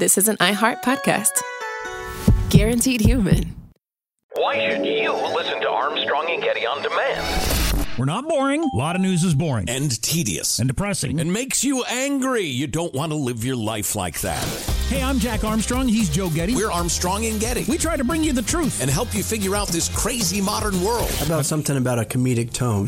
this is an iHeart podcast. Guaranteed human. Why should you listen to Armstrong and Getty on demand? We're not boring. A lot of news is boring. And tedious. And depressing. And makes you angry. You don't want to live your life like that. Hey, I'm Jack Armstrong. He's Joe Getty. We're Armstrong and Getty. We try to bring you the truth. And help you figure out this crazy modern world. How about something about a comedic tone?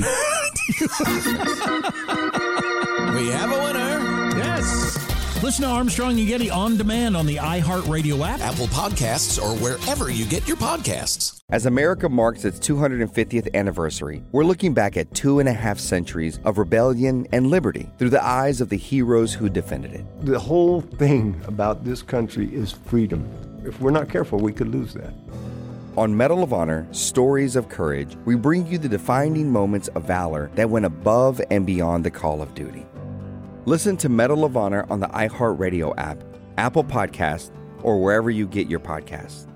We have a winner. Yes. Listen to Armstrong and Getty on demand on the iHeartRadio app, Apple Podcasts, or wherever you get your podcasts. As America marks its 250th anniversary, we're looking back at 2.5 centuries of rebellion and liberty through the eyes of the heroes who defended it. The whole thing about this country is freedom. If we're not careful, we could lose that. On Medal of Honor, Stories of Courage, we bring you the defining moments of valor that went above and beyond the call of duty. Listen to Medal of Honor on the iHeartRadio app, Apple Podcasts, or wherever you get your podcasts.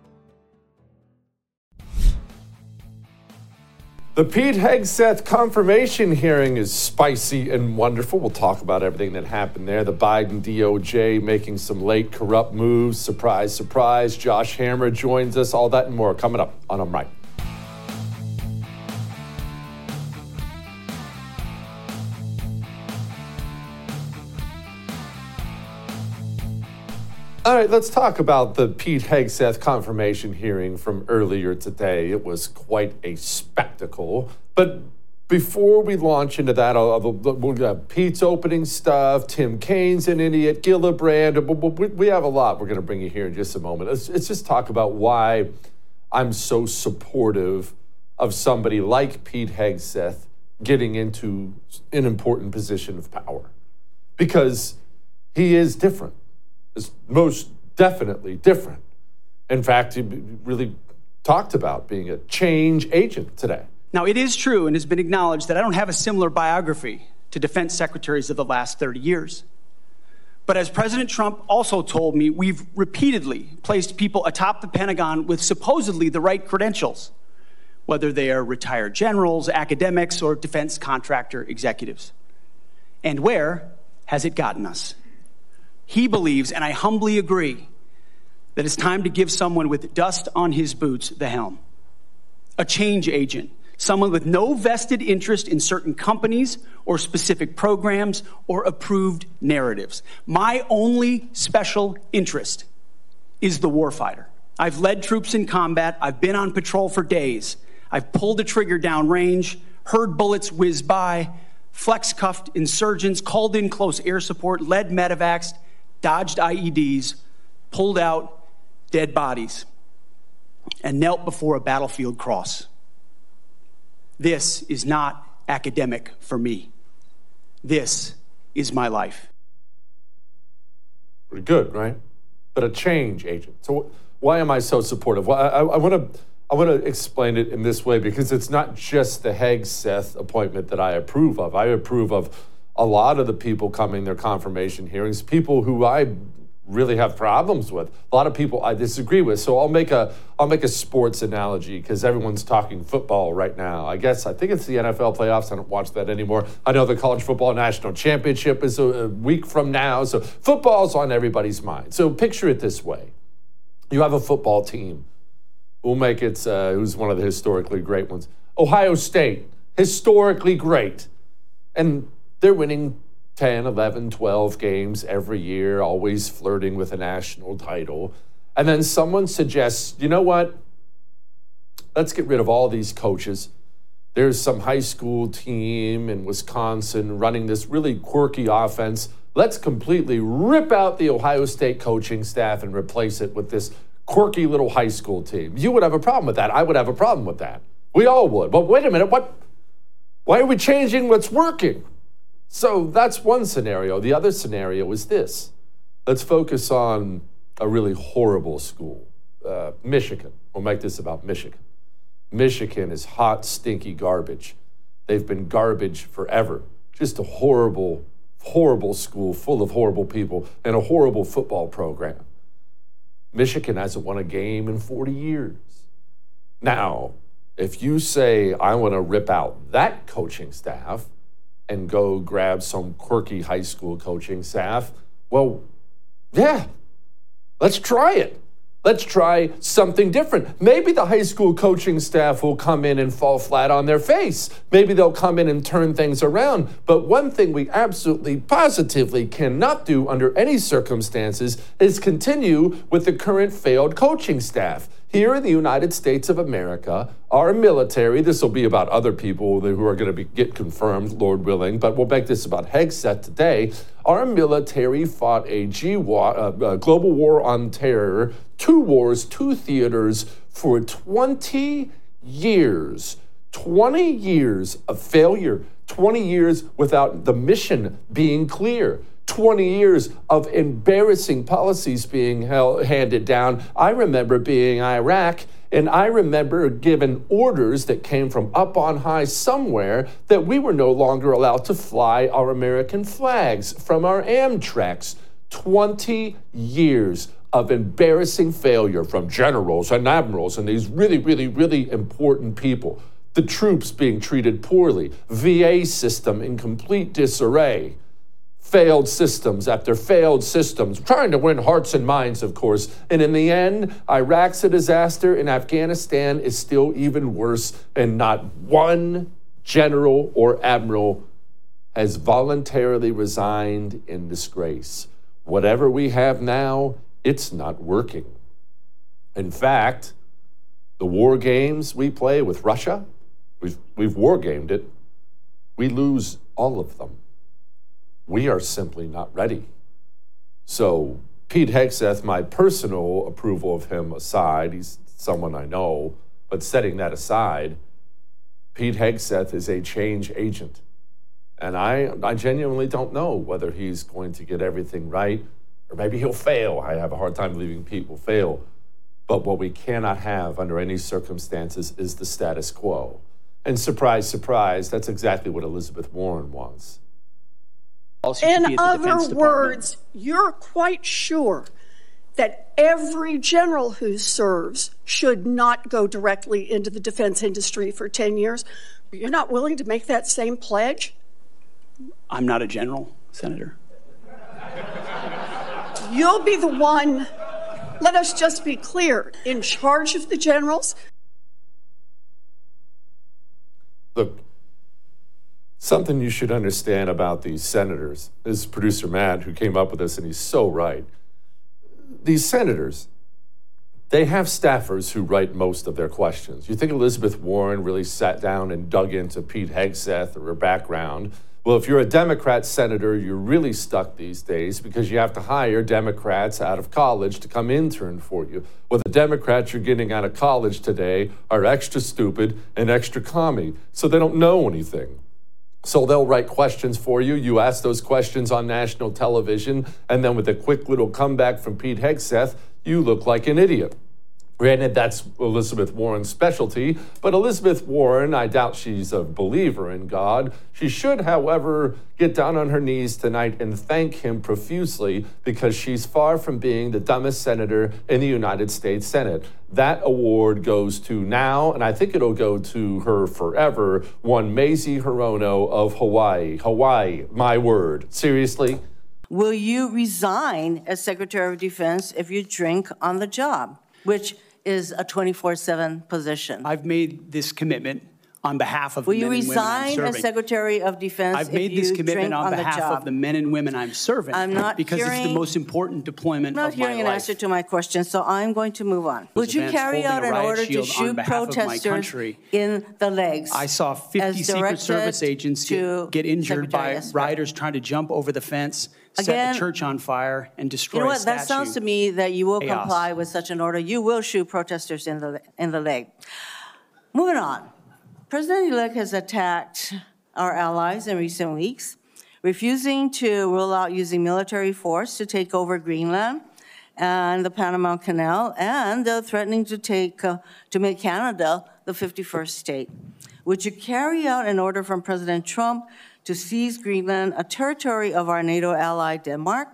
The Pete Hegseth confirmation hearing is spicy and wonderful. We'll talk about everything that happened there. The Biden DOJ making some late corrupt moves. Surprise, surprise. Josh Hammer joins us. All that and more coming up on I'm Right. All right, let's talk about the Pete Hegseth confirmation hearing from earlier today. It was quite a spectacle. But before we launch into that, we'll have Pete's opening stuff, Tim Kaine's an idiot, Gillibrand. We have a lot we're going to bring you here in just a moment. Let's just talk about why I'm so supportive of somebody like Pete Hegseth getting into an important position of power. Because he is different. Is most definitely different. In fact, he really talked about being a change agent today. Now, it is true and has been acknowledged that I don't have a similar biography to defense secretaries of the last 30 years. But as President Trump also told me, we've repeatedly placed people atop the Pentagon with supposedly the right credentials, whether they are retired generals, academics, or defense contractor executives. And where has it gotten us? He believes, and I humbly agree, that it's time to give someone with dust on his boots the helm. A change agent, someone with no vested interest in certain companies or specific programs or approved narratives. My only special interest is the warfighter. I've led troops in combat. I've been on patrol for days. I've pulled a trigger downrange, heard bullets whiz by, flex-cuffed insurgents, called in close air support, led medevacs, dodged IEDs, pulled out dead bodies, and knelt before a battlefield cross. This is not academic for me. This is my life. Pretty good, right? But a change agent. So why am I so supportive? Well, I want to explain it in this way because it's not just the Hegseth appointment that I approve of. I approve of a lot of the people coming their confirmation hearings, people who I really have problems with. A lot of people I disagree with. So I'll make a sports analogy because everyone's talking football right now. I think it's the NFL playoffs. I don't watch that anymore. I know the college football national championship is a week from now. So football's on everybody's mind. So picture it this way. You have a football team. We'll make it, who's one of the historically great ones. Ohio State, historically great. And they're winning 10, 11, 12 games every year, always flirting with a national title. And then someone suggests, you know what? Let's get rid of all these coaches. There's some high school team in Wisconsin running this really quirky offense. Let's completely rip out the Ohio State coaching staff and replace it with this quirky little high school team. You would have a problem with that. I would have a problem with that. We all would. But wait a minute, why are we changing what's working? So that's one scenario. The other scenario is this. Let's focus on a really horrible school, Michigan. We'll make this about Michigan. Michigan is hot, stinky garbage. They've been garbage forever. Just a horrible, horrible school full of horrible people and a horrible football program. Michigan hasn't won a game in 40 years. Now, if you say, I want to rip out that coaching staff and go grab some quirky high school coaching staff, well, yeah, Let's try it. Let's try something different. Maybe the high school coaching staff will come in and fall flat on their face. Maybe they'll come in and turn things around. But one thing we absolutely positively cannot do under any circumstances is continue with the current failed coaching staff. Here in the United States of America, our military, this will be about other people who are going to get confirmed, Lord willing, but we'll make this about Hegseth today. Our military fought a global war on terror, 2 wars, 2 theaters for 20 years. 20 years of failure, 20 years without the mission being clear. 20 years of embarrassing policies being handed down. I remember being in Iraq, and I remember given orders that came from up on high somewhere that we were no longer allowed to fly our American flags from our Amtraks. 20 years of embarrassing failure from generals and admirals and these really, really, really important people. The troops being treated poorly, VA system in complete disarray. Failed systems after failed systems, trying to win hearts and minds, of course. And in the end, Iraq's a disaster, and Afghanistan is still even worse, and not one general or admiral has voluntarily resigned in disgrace. Whatever we have now, it's not working. In fact, the war games we play with Russia, we've war gamed it, we lose all of them. We are simply not ready. So Pete Hegseth, my personal approval of him aside, he's someone I know, but setting that aside, Pete Hegseth is a change agent. And I genuinely don't know whether he's going to get everything right, or maybe he'll fail. I have a hard time believing Pete will fail. But what we cannot have under any circumstances is the status quo. And surprise, surprise, that's exactly what Elizabeth Warren wants. In other words, you're quite sure that every general who serves should not go directly into the defense industry for 10 years. But you're not willing to make that same pledge? I'm not a general, Senator. You'll be the one, let us just be clear, in charge of the generals. Look, something you should understand about these senators is producer Matt, who came up with this, and he's so right. These senators, they have staffers who write most of their questions. You think Elizabeth Warren really sat down and dug into Pete Hegseth or her background? Well, if you're a Democrat senator, you're really stuck these days because you have to hire Democrats out of college to come intern for you. Well, the Democrats you're getting out of college today are extra stupid and extra commie, so they don't know anything. So they'll write questions for you. You ask those questions on national television, and then with a quick little comeback from Pete Hegseth, you look like an idiot. Granted, that's Elizabeth Warren's specialty, but Elizabeth Warren, I doubt she's a believer in God. She should, however, get down on her knees tonight and thank him profusely because she's far from being the dumbest senator in the United States Senate. That award goes to now, and I think it'll go to her forever, one Mazie Hirono of Hawaii. Hawaii, my word. Seriously? Will you resign as Secretary of Defense if you drink on the job, which is a 24/7 position? I've made this commitment on behalf of Will the men and women I'm you resign as Secretary of Defense I've made this commitment on behalf of the men and women I'm serving. I'm not because hearing, it's the most important deployment I'm not of my hearing an life. answer to my question, so I'm going to move on. Would you carry out an order to shoot protesters in the legs? I saw 50 Secret Service agents get injured by rioters trying to jump over the fence, set the church on fire, and destroy you know what? a statue. That sounds to me that you will comply with such an order. You will shoot protesters in the leg. Moving on. President-elect has attacked our allies in recent weeks, refusing to rule out using military force to take over Greenland and the Panama Canal, and threatening to make Canada the 51st state. Would you carry out an order from President Trump to seize Greenland, a territory of our NATO ally Denmark,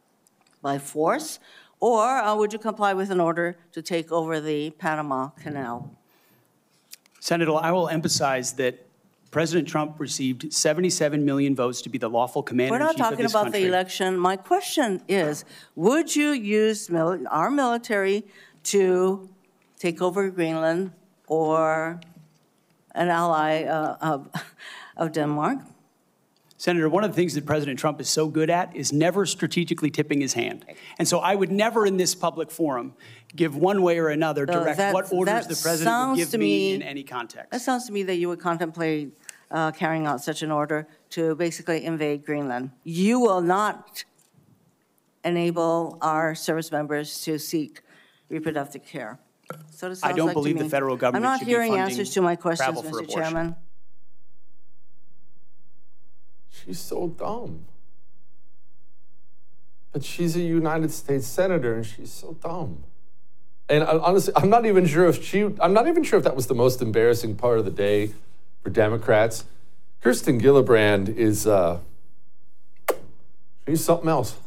by force, or would you comply with an order to take over the Panama Canal? Senator, I will emphasize that President Trump received 77 million votes to be the lawful commander-in-chief of this country. We're not talking about the election. My question is, would you use our military to take over Greenland or an ally of Denmark? Senator, one of the things that President Trump is so good at is never strategically tipping his hand. And so I would never in this public forum give one way or another direct what orders the president would give me in any context. That sounds to me that you would contemplate carrying out such an order to basically invade Greenland. You will not enable our service members to seek reproductive care. So I don't believe the federal government I'm not should hearing be funding answers to my questions, travel for Mr. abortion. Chairman. She's so dumb. But she's a United States senator, and she's so dumb. And honestly, I'm not even sure if that was the most embarrassing part of the day for Democrats. Kirsten Gillibrand is she's something else.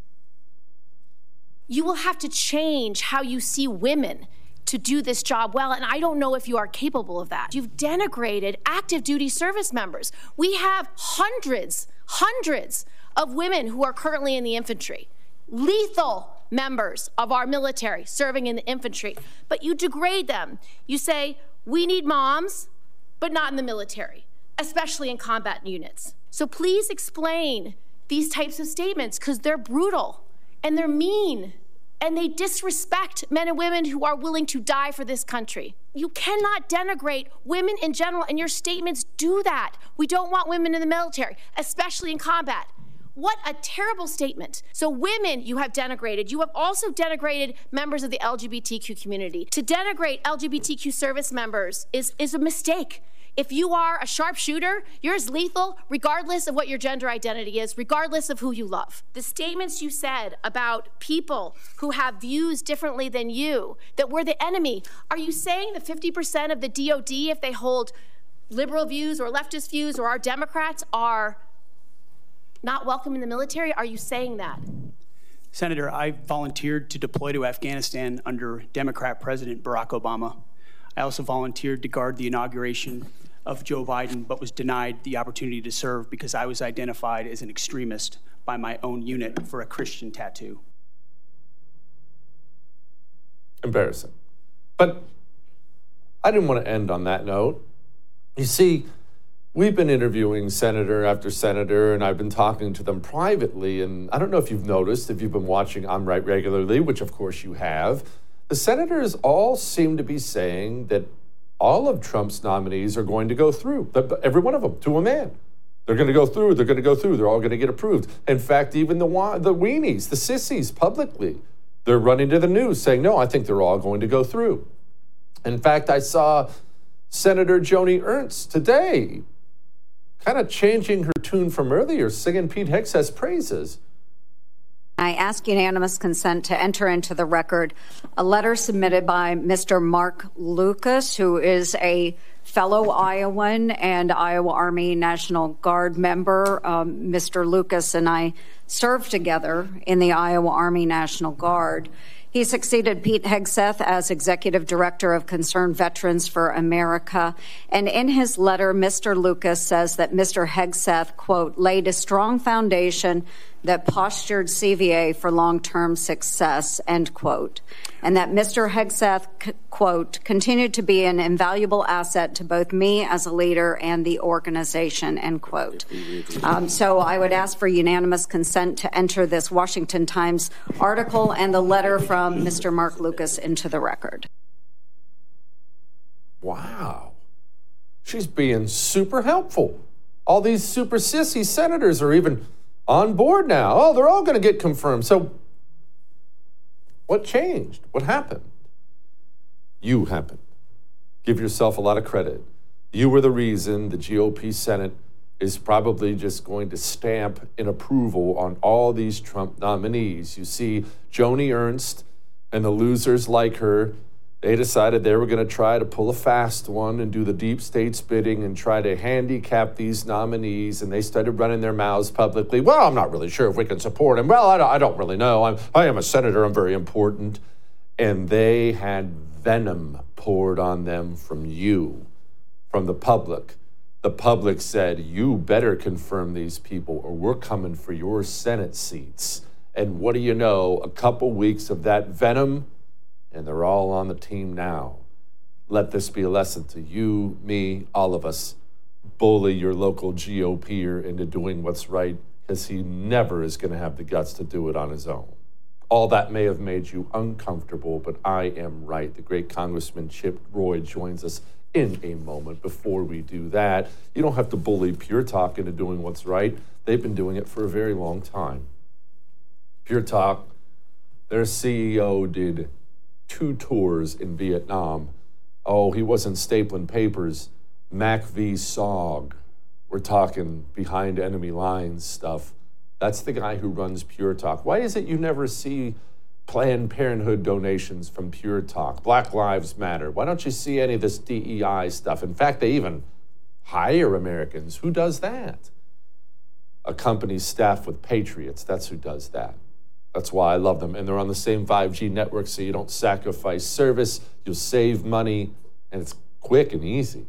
You will have to change how you see women to do this job well, and I don't know if you are capable of that. You've denigrated active duty service members. We have hundreds of women who are currently in the infantry, lethal members of our military serving in the infantry, but you degrade them. You say, we need moms, but not in the military, especially in combat units. So please explain these types of statements, because they're brutal and they're mean. And they disrespect men and women who are willing to die for this country. You cannot denigrate women in general, and your statements do that. We don't want women in the military, especially in combat. What a terrible statement. So women you have denigrated. You have also denigrated members of the LGBTQ community. To denigrate LGBTQ service members is a mistake. If you are a sharpshooter, you're as lethal regardless of what your gender identity is, regardless of who you love. The statements you said about people who have views differently than you, that we're the enemy, are you saying that 50% of the DOD, if they hold liberal views or leftist views or are Democrats, are not welcome in the military? Are you saying that? Senator, I volunteered to deploy to Afghanistan under Democrat President Barack Obama. I also volunteered to guard the inauguration of Joe Biden, but was denied the opportunity to serve because I was identified as an extremist by my own unit for a Christian tattoo. Embarrassing. But I didn't want to end on that note. You see, we've been interviewing senator after senator, and I've been talking to them privately. And I don't know if you've noticed, if you've been watching I'm Right regularly, which of course you have, the senators all seem to be saying that all of Trump's nominees are going to go through. Every one of them, to a man. They're going to go through. They're going to go through. They're all going to get approved. In fact, even the weenies, the sissies, publicly, they're running to the news saying, no, I think they're all going to go through. In fact, I saw Senator Joni Ernst today kind of changing her tune from earlier, singing Pete Hegseth's praises. I ask unanimous consent to enter into the record a letter submitted by Mr. Mark Lucas, who is a fellow Iowan and Iowa Army National Guard member. Mr. Lucas and I served together in the Iowa Army National Guard. He succeeded Pete Hegseth as Executive Director of Concerned Veterans for America. And in his letter, Mr. Lucas says that Mr. Hegseth, quote, laid a strong foundation that postured CVA for long-term success, end quote. And that Mr. Hegseth, quote, continued to be an invaluable asset to both me as a leader and the organization, end quote. So I would ask for unanimous consent to enter this Washington Times article and the letter from Mr. Mark Lucas into the record. Wow. She's being super helpful. All these super sissy senators are even on board now. Oh, they're all going to get confirmed. So what changed? What happened? You happened. Give yourself a lot of credit. You were the reason the GOP Senate is probably just going to stamp in approval on all these Trump nominees. You see, Joni Ernst and the losers like her, they decided they were going to try to pull a fast one and do the deep state's bidding and try to handicap these nominees, and they started running their mouths publicly. Well, I'm not really sure if we can support him. Well, I don't really know. I am a senator. I'm very important. And they had venom poured on them from you, from the public. the public said, you better confirm these people or we're coming for your Senate seats. And what do you know? A couple weeks of that venom, and they're all on the team now. Let this be a lesson to you, me, all of us. Bully your local GOPer into doing what's right, because he never is going to have the guts to do it on his own. All that may have made you uncomfortable, but I am right. The great Congressman Chip Roy joins us in a moment. Before we do that, you don't have to bully Pure Talk into doing what's right. They've been doing it for a very long time. Pure Talk, their CEO did 2 tours in Vietnam. Oh, he wasn't stapling papers. Mac v. SOG. We're talking behind enemy lines stuff. That's the guy who runs Pure Talk. Why is it you never see Planned Parenthood donations from Pure Talk? Black Lives Matter. Why don't you see any of this DEI stuff? In fact, they even hire Americans. Who does that? A company staffed with patriots. That's who does that. That's why I love them. And they're on the same 5G network, so you don't sacrifice service. You'll save money, and it's quick and easy.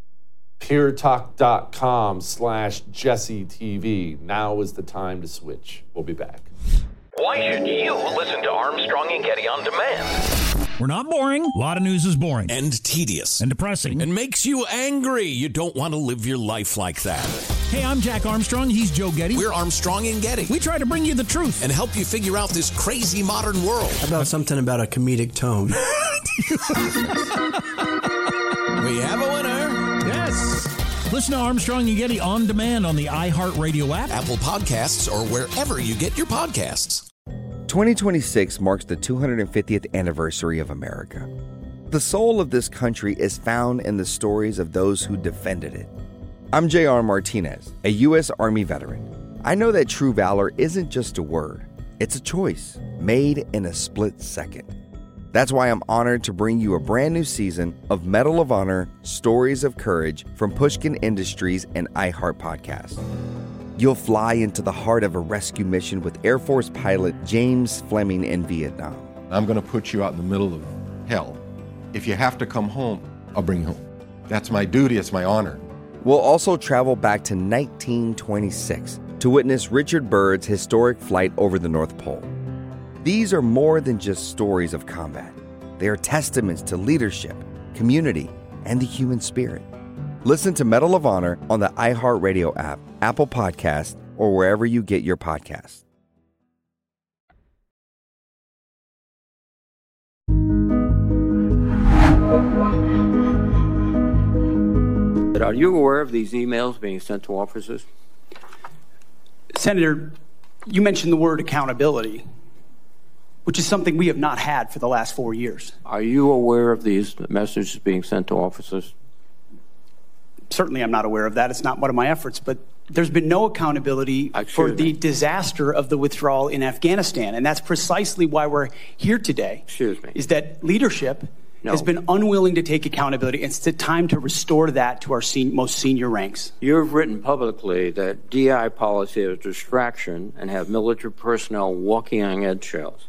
puretalk.com/JesseTV. Now is the time to switch. We'll be back. Why should you listen to Armstrong and Getty on demand? We're not boring. A lot of news is boring. And tedious. And depressing. And makes you angry. You don't want to live your life like that. Hey, I'm Jack Armstrong. He's Joe Getty. We're Armstrong and Getty. We try to bring you the truth. And help you figure out this crazy modern world. How about something about a comedic tone? We have a winner. Yes. Listen to Armstrong and Getty on demand on the iHeartRadio app, Apple Podcasts, or wherever you get your podcasts. 2026 marks the 250th anniversary of America. The soul of this country is found in the stories of those who defended it. I'm J.R. Martinez, a U.S. Army veteran. I know that true valor isn't just a word. It's a choice made in a split second. That's why I'm honored to bring you a brand new season of Medal of Honor Stories of Courage from Pushkin Industries and iHeart Podcast. You'll fly into the heart of a rescue mission with Air Force pilot James Fleming in Vietnam. I'm going to put you out in the middle of hell. If you have to come home, I'll bring you home. That's my duty. It's my honor. We'll also travel back to 1926 to witness Richard Byrd's historic flight over the North Pole. These are more than just stories of combat. They are testaments to leadership, community, and the human spirit. Listen to Medal of Honor on the iHeartRadio app, Apple Podcasts, or wherever you get your podcasts. But are you aware of these emails being sent to officers? Senator, you mentioned the word accountability, which is something we have not had for the last 4 years. Are you aware of these messages being sent to officers? Certainly I'm not aware of that. It's not one of my efforts, but there's been no accountability for the disaster of the withdrawal in Afghanistan. And that's precisely why we're here today. Excuse me. Is that leadership has been unwilling to take accountability. It's the time to restore that to our most senior ranks. You've written publicly that DI policy is a distraction and have military personnel walking on eggshells.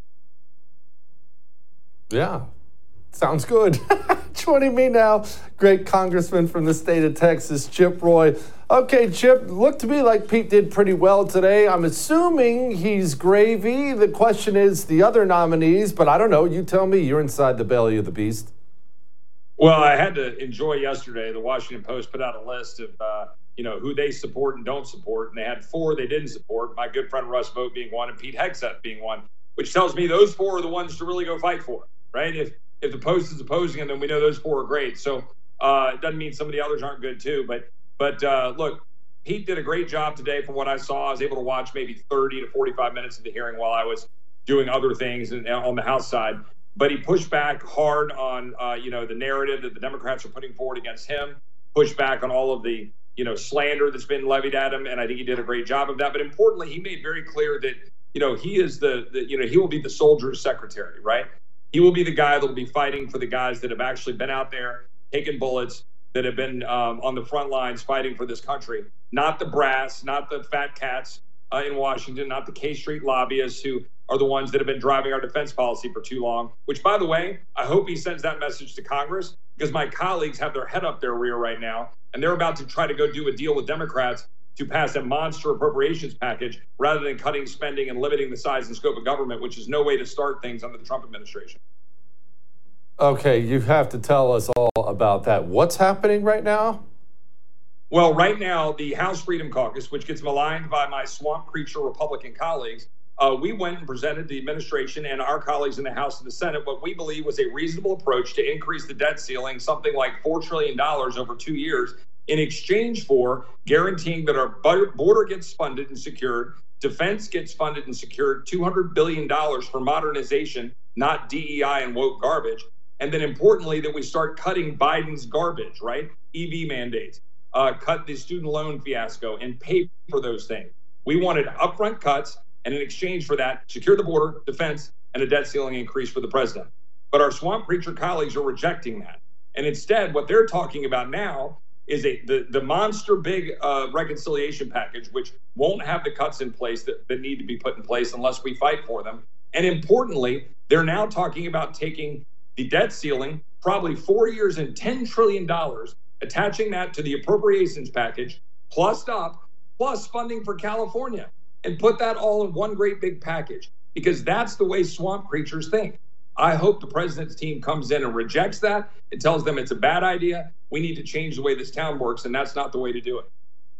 Yeah, sounds good. Joining me now, great congressman from the state of Texas, Chip Roy. Okay, Chip, looked to me like Pete did pretty well today. I'm assuming he's gravy. The question is the other nominees, but I don't know. You tell me. You're inside the belly of the beast. Well, I had to enjoy yesterday. The Washington Post put out a list of, who they support and don't support, and they had 4 they didn't support. My good friend Russ Vought being one, and Pete Hegseth being one, which tells me those 4 are the ones to really go fight for, right? If the Post is opposing them, then we know those 4 are great. So it doesn't mean some of the others aren't good too. But look, Pete did a great job today from what I saw. I was able to watch maybe 30 to 45 minutes of the hearing while I was doing other things on the House side. But he pushed back hard on, the narrative that the Democrats are putting forward against him, pushed back on all of the, slander that's been levied at him. And I think he did a great job of that. But importantly, he made very clear that, he is he will be the soldier's secretary, right? He will be the guy that will be fighting for the guys that have actually been out there taking bullets, that have been on the front lines fighting for this country. Not the brass, not the fat cats in Washington, not the K Street lobbyists who are the ones that have been driving our defense policy for too long, which, by the way, I hope he sends that message to Congress, because my colleagues have their head up their rear right now, and they're about to try to go do a deal with Democrats to pass a monster appropriations package rather than cutting spending and limiting the size and scope of government, which is no way to start things under the Trump administration. Okay, you have to tell us all about that. What's happening right now? Well, right now, the House Freedom Caucus, which gets maligned by my swamp creature Republican colleagues, we went and presented the administration and our colleagues in the House and the Senate what we believe was a reasonable approach to increase the debt ceiling, something like $4 trillion over 2 years, in exchange for guaranteeing that our border gets funded and secured, defense gets funded and secured, $200 billion for modernization, not DEI and woke garbage, and then importantly, that we start cutting Biden's garbage, right? EV mandates, cut the student loan fiasco and pay for those things. We wanted upfront cuts, and in exchange for that, secure the border, defense, and a debt ceiling increase for the president. But our swamp creature colleagues are rejecting that. And instead, what they're talking about now is the monster big reconciliation package, which won't have the cuts in place that need to be put in place unless we fight for them. And importantly, they're now talking about taking the debt ceiling, probably 4 years and $10 trillion, attaching that to the appropriations package, plus funding for California, and put that all in one great big package, because that's the way swamp creatures think. I hope the president's team comes in and rejects that. It tells them it's a bad idea. We need to change the way this town works, and that's not the way to do it.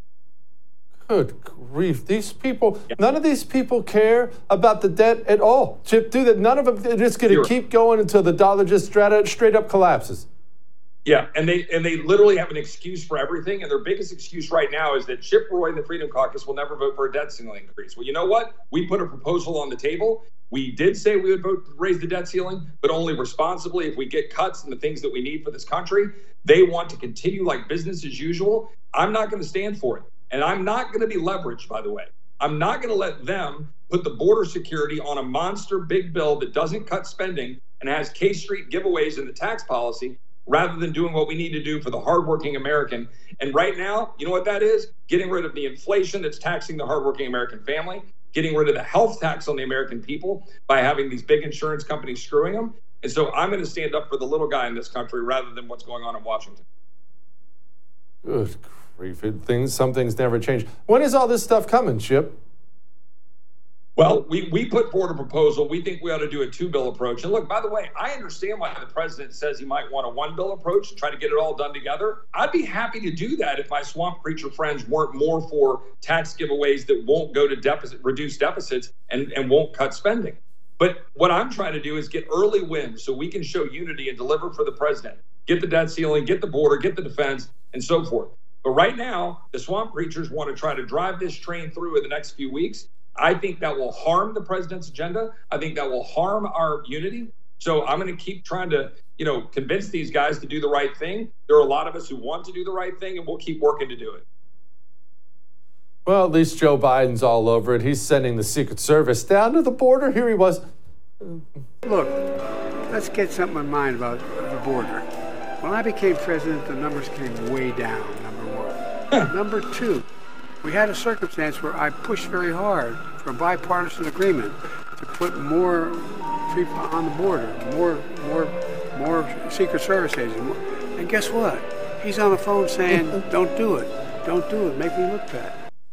Good grief. These people, none of these people care about the debt at all. Chip, do that. None of them, they're just going to keep going until the dollar just straight up collapses. Yeah, and they literally have an excuse for everything, and their biggest excuse right now is that Chip Roy and the Freedom Caucus will never vote for a debt ceiling increase. Well, you know what? We put a proposal on the table. We did say we would vote to raise the debt ceiling, but only responsibly if we get cuts in the things that we need for this country. They want to continue like business as usual. I'm not going to stand for it, and I'm not going to be leveraged, by the way. I'm not going to let them put the border security on a monster big bill that doesn't cut spending and has K Street giveaways in the tax policy, rather than doing what we need to do for the hardworking American. And right now, you know what that is? Getting rid of the inflation that's taxing the hardworking American family, getting rid of the health tax on the American people by having these big insurance companies screwing them. And so I'm going to stand up for the little guy in this country rather than what's going on in Washington. Good grief. Some things never change. When is all this stuff coming, Chip? Well, we put forward a proposal. We think we ought to do a 2-bill approach. And look, by the way, I understand why the president says he might want a 1-bill approach to try to get it all done together. I'd be happy to do that if my swamp creature friends weren't more for tax giveaways that won't go to reduce deficits and won't cut spending. But what I'm trying to do is get early wins so we can show unity and deliver for the president. Get the debt ceiling, get the border, get the defense, and so forth. But right now, the swamp creatures want to try to drive this train through in the next few weeks. I think that will harm the president's agenda. I think that will harm our unity. So I'm going to keep trying to, convince these guys to do the right thing. There are a lot of us who want to do the right thing, and we'll keep working to do it. Well, at least Joe Biden's all over it. He's sending the Secret Service down to the border. Here he was. Look, let's get something in mind about the border. When I became president, the numbers came way down, number one. Number two, we had a circumstance where I pushed very hard for a bipartisan agreement to put more people on the border, more Secret Service agents. And guess what? He's on the phone saying, don't do it. Don't do it. Make me look bad.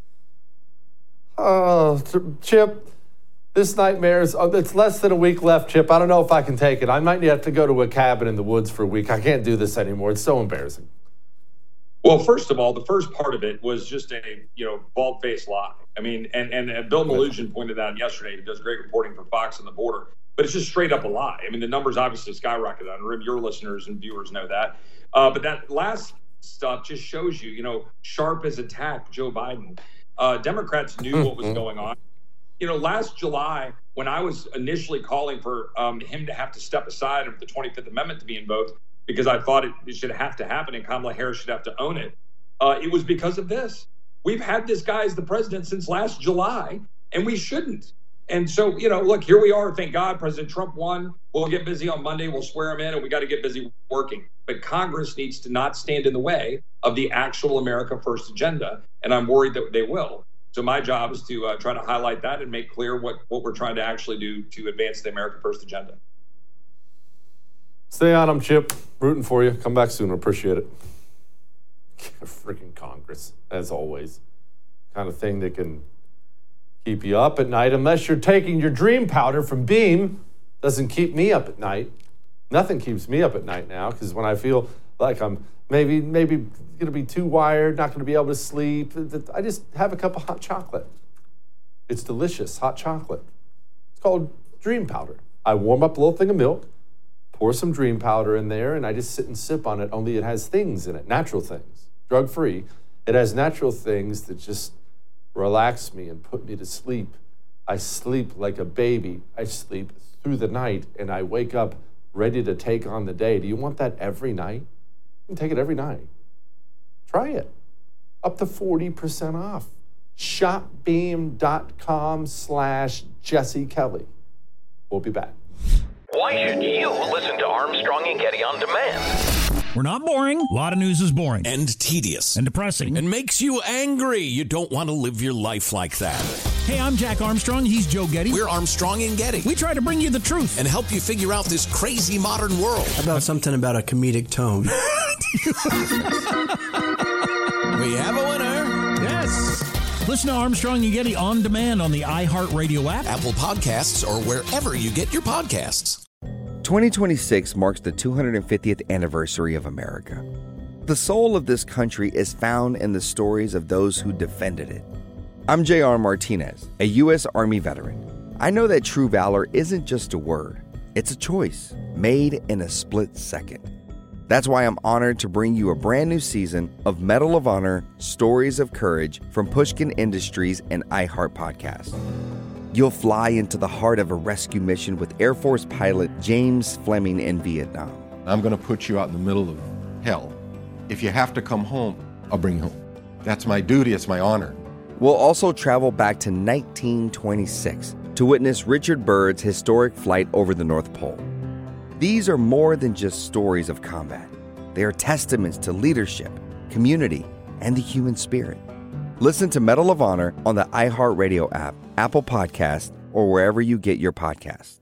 Oh, Chip, this nightmare is, it's less than a week left, Chip. I don't know if I can take it. I might have to go to a cabin in the woods for a week. I can't do this anymore. It's so embarrassing. Well, first of all, the first part of it was just a, bald-faced lie. I mean, and Bill Malugin pointed out yesterday, he does great reporting for Fox on the border, but it's just straight up a lie. I mean, the numbers obviously skyrocketed on RIM. Your listeners and viewers know that. But that last stuff just shows you, sharp as a tack, Joe Biden. Democrats knew what was going on. Last July, when I was initially calling for him to have to step aside of the 25th Amendment to be invoked, because I thought it should have to happen and Kamala Harris should have to own it, it was because of this. We've had this guy as the president since last July, and we shouldn't. And so, look, here we are. Thank God President Trump won. We'll get busy on Monday. We'll swear him in, and we got to get busy working. But Congress needs to not stand in the way of the actual America First agenda, and I'm worried that they will. So my job is to try to highlight that and make clear what we're trying to actually do to advance the America First agenda. Stay on them, Chip. Rooting for you. Come back soon. Appreciate it. Freaking Congress, as always. Kind of thing that can keep you up at night, unless you're taking your dream powder from Beam. Doesn't keep me up at night. Nothing keeps me up at night now, because when I feel like I'm maybe going to be too wired, not going to be able to sleep, I just have a cup of hot chocolate. It's delicious, hot chocolate. It's called Dream Powder. I warm up a little thing of milk, pour some Dream Powder in there, and I just sit and sip on it, only it has things in it, natural things, drug-free. It has natural things that just relax me and put me to sleep. I sleep like a baby. I sleep through the night, and I wake up ready to take on the day. Do you want that every night? You can take it every night. Try it. Up to 40% off. Shopbeam.com/Jesse Kelly. We'll be back. Why should you listen to Armstrong and Getty on demand? We're not boring. A lot of news is boring. And tedious. And depressing. And makes you angry. You don't want to live your life like that. Hey, I'm Jack Armstrong. He's Joe Getty. We're Armstrong and Getty. We try to bring you the truth. And help you figure out this crazy modern world. About something about a comedic tone. We have a winner. Yes. Listen to Armstrong and Getty on demand on the iHeartRadio app, Apple Podcasts, or wherever you get your podcasts. 2026 marks the 250th anniversary of America. The soul of this country is found in the stories of those who defended it. I'm J.R. Martinez, a U.S. Army veteran. I know that true valor isn't just a word. It's a choice made in a split second. That's why I'm honored to bring you a brand new season of Medal of Honor Stories of Courage from Pushkin Industries and iHeart Podcast. You'll fly into the heart of a rescue mission with Air Force pilot James Fleming in Vietnam. I'm going to put you out in the middle of hell. If you have to come home, I'll bring you home. That's my duty. It's my honor. We'll also travel back to 1926 to witness Richard Byrd's historic flight over the North Pole. These are more than just stories of combat. They are testaments to leadership, community, and the human spirit. Listen to Medal of Honor on the iHeartRadio app, Apple Podcasts, or wherever you get your podcasts.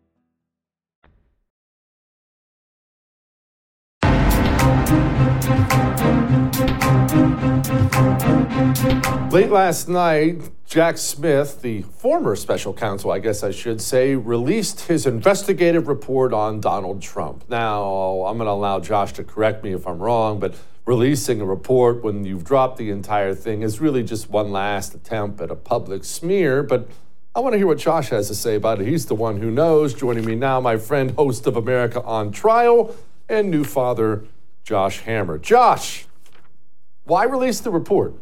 Late last night, Jack Smith, the former special counsel, I guess I should say, released his investigative report on Donald Trump. Now, I'm going to allow Josh to correct me if I'm wrong, but releasing a report when you've dropped the entire thing is really just one last attempt at a public smear. But I want to hear what Josh has to say about it. He's the one who knows. Joining me now, my friend, host of America on Trial, and new father, Josh Hammer. Josh, why release the report?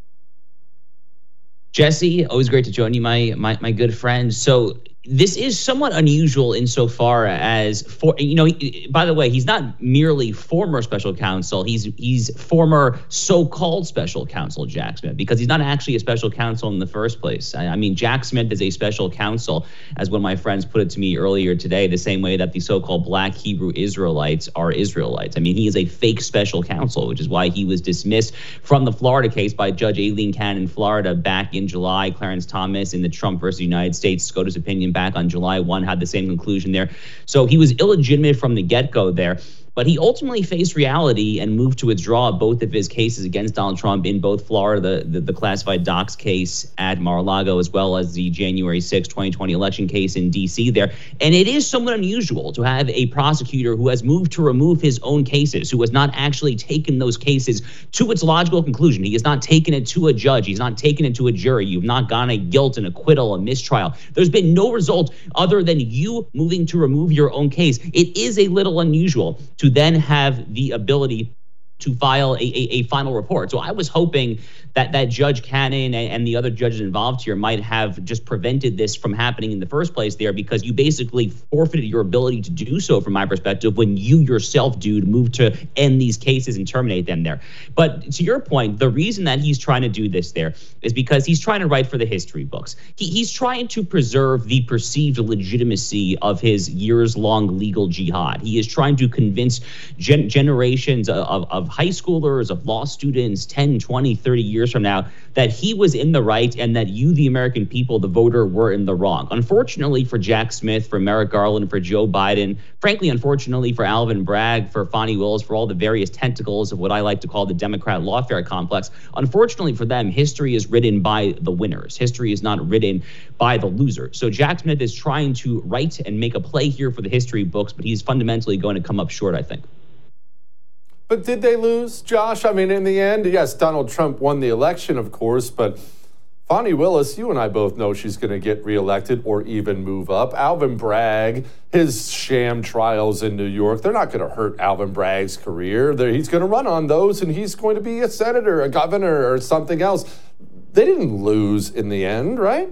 Jesse, always great to join you, my good friend. So this is somewhat unusual insofar as, by the way, he's not merely former special counsel. He's former so-called special counsel, Jack Smith, because he's not actually a special counsel in the first place. I mean, Jack Smith is a special counsel, as one of my friends put it to me earlier today, the same way that the so-called Black Hebrew Israelites are Israelites. I mean, he is a fake special counsel, which is why he was dismissed from the Florida case by Judge Aileen Cannon in Florida back in July. Clarence Thomas in the Trump versus United States SCOTUS opinion back on July 1 had the same conclusion there. So he was illegitimate from the get-go there. But he ultimately faced reality and moved to withdraw both of his cases against Donald Trump in both Florida, the classified docs case at Mar-a-Lago, as well as the January 6, 2020 election case in D.C. there. And it is somewhat unusual to have a prosecutor who has moved to remove his own cases, who has not actually taken those cases to its logical conclusion. He has not taken it to a judge. He's not taken it to a jury. You've not gotten a guilt, an acquittal, a mistrial. There's been no result other than you moving to remove your own case. It is a little unusual to then have the ability to file a final report. So I was hoping that Judge Cannon and the other judges involved here might have just prevented this from happening in the first place there, because you basically forfeited your ability to do so from my perspective when you yourself, dude, moved to end these cases and terminate them there. But to your point, the reason that he's trying to do this there is because he's trying to write for the history books. He's trying to preserve the perceived legitimacy of his years-long legal jihad. He is trying to convince generations of high schoolers, of law students 10, 20, 30 years from now, that he was in the right and that you, the American people, the voter, were in the wrong. Unfortunately for Jack Smith, for Merrick Garland, for Joe Biden, frankly, unfortunately for Alvin Bragg, for Fani Willis, for all the various tentacles of what I like to call the Democrat lawfare complex, unfortunately for them, history is written by the winners. History is not written by the losers. So Jack Smith is trying to write and make a play here for the history books, but he's fundamentally going to come up short, I think. But did they lose, Josh? I mean, in the end, yes, Donald Trump won the election, of course, but Fani Willis, you and I both know she's going to get reelected or even move up. Alvin Bragg, his sham trials in New York, they're not going to hurt Alvin Bragg's career. He's going to run on those, and he's going to be a senator, a governor, or something else. They didn't lose in the end, right?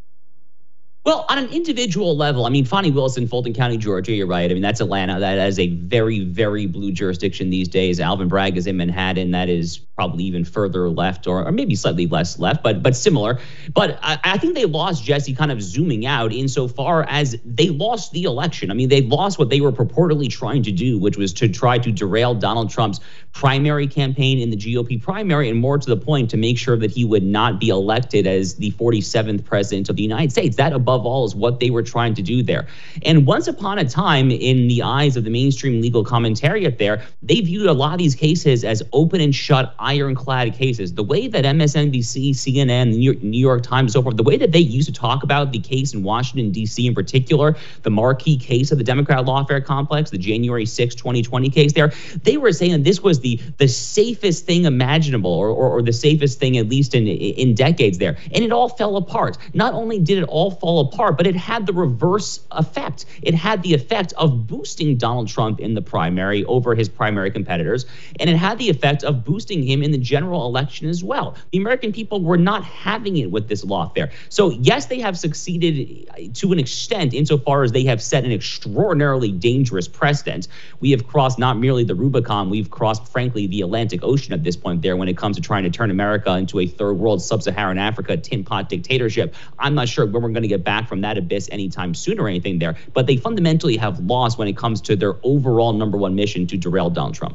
Well, on an individual level, I mean, Fani Willis in Fulton County, Georgia, you're right. I mean, that's Atlanta. That is a very, very blue jurisdiction these days. Alvin Bragg is in Manhattan. That is probably even further left or maybe slightly less left, but similar. But I think they lost, Jesse, kind of zooming out insofar as they lost the election. I mean, they lost what they were purportedly trying to do, which was to try to derail Donald Trump's primary campaign in the GOP primary, and more to the point, to make sure that he would not be elected as the 47th president of the United States. That, above all, is what they were trying to do there. And once upon a time, in the eyes of the mainstream legal commentariat there, they viewed a lot of these cases as open and shut, ironclad cases. The way that MSNBC, CNN, New York Times, so forth, the way that they used to talk about the case in Washington, D.C. in particular, the marquee case of the Democrat lawfare complex, the January 6, 2020 case there, they were saying that this was the safest thing imaginable, or the safest thing at least in decades there. And it all fell apart. Not only did it all fall apart, but it had the reverse effect. It had the effect of boosting Donald Trump in the primary over his primary competitors, and it had the effect of boosting him in the general election as well. The American people were not having it with this lawfare. So yes, they have succeeded to an extent insofar as they have set an extraordinarily dangerous precedent. We have crossed not merely the Rubicon, we've crossed, frankly, the Atlantic Ocean at this point there when it comes to trying to turn America into a third world, sub-Saharan Africa, tin pot dictatorship. I'm not sure when we're going to get back from that abyss anytime soon or anything there, but they fundamentally have lost when it comes to their overall number one mission to derail Donald Trump.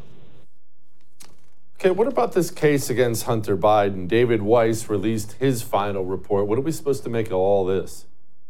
Okay, what about this case against Hunter Biden? David Weiss released his final report. What are we supposed to make of all this?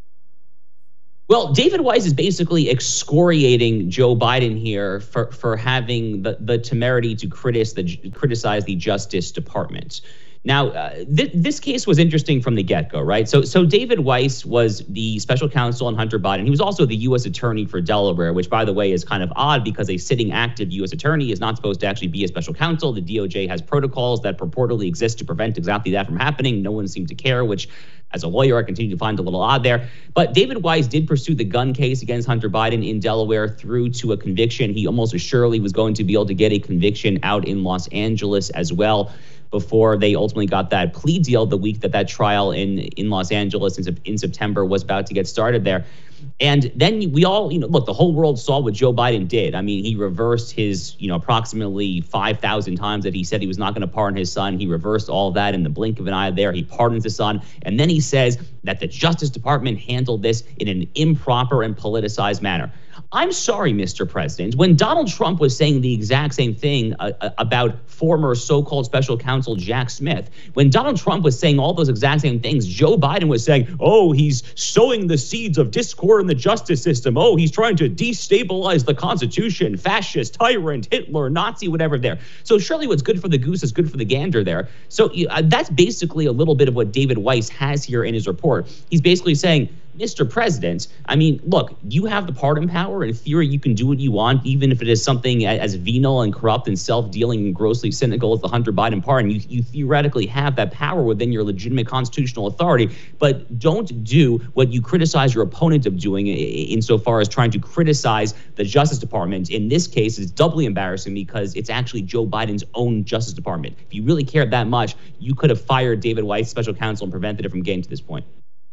Well, David Weiss is basically excoriating Joe Biden here for having the temerity to criticize the Justice Department. Now, this case was interesting from the get-go, right? So David Weiss was the special counsel on Hunter Biden. He was also the U.S. attorney for Delaware, which, by the way, is kind of odd because a sitting active U.S. attorney is not supposed to actually be a special counsel. The DOJ has protocols that purportedly exist to prevent exactly that from happening. No one seemed to care, which, as a lawyer, I continue to find a little odd there. But David Weiss did pursue the gun case against Hunter Biden in Delaware through to a conviction. He almost assuredly was going to be able to get a conviction out in Los Angeles as well, before they ultimately got that plea deal the week that trial in Los Angeles in September was about to get started there. And then we all, look, the whole world saw what Joe Biden did. I mean, he reversed his, approximately 5,000 times that he said he was not going to pardon his son. He reversed all that in the blink of an eye there. He pardons his son. And then he says that the Justice Department handled this in an improper and politicized manner. I'm sorry, Mr. President. When Donald Trump was saying the exact same thing about former so-called special counsel Jack Smith, when Donald Trump was saying all those exact same things, Joe Biden was saying, oh, he's sowing the seeds of discord in the justice system. Oh, he's trying to destabilize the Constitution, fascist, tyrant, Hitler, Nazi, whatever there. So surely what's good for the goose is good for the gander there. So that's basically a little bit of what David Weiss has here in his report. He's basically saying, Mr. President, I mean, look, you have the pardon power. In theory, you can do what you want, even if it is something as venal and corrupt and self-dealing and grossly cynical as the Hunter Biden pardon. You theoretically have that power within your legitimate constitutional authority, but don't do what you criticize your opponent of doing insofar as trying to criticize the Justice Department. In this case, it's doubly embarrassing because it's actually Joe Biden's own Justice Department. If you really cared that much, you could have fired David Weiss, special counsel, and prevented it from getting to this point.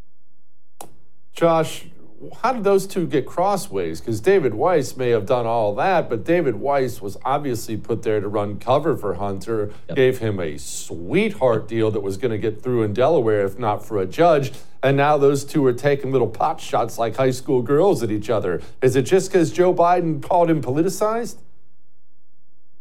Josh, how did those two get crossways? Because David Weiss may have done all that, but David Weiss was obviously put there to run cover for Hunter, gave him a sweetheart deal that was going to get through in Delaware, if not for a judge. And now those two are taking little pot shots like high school girls at each other. Is it just because Joe Biden called him politicized?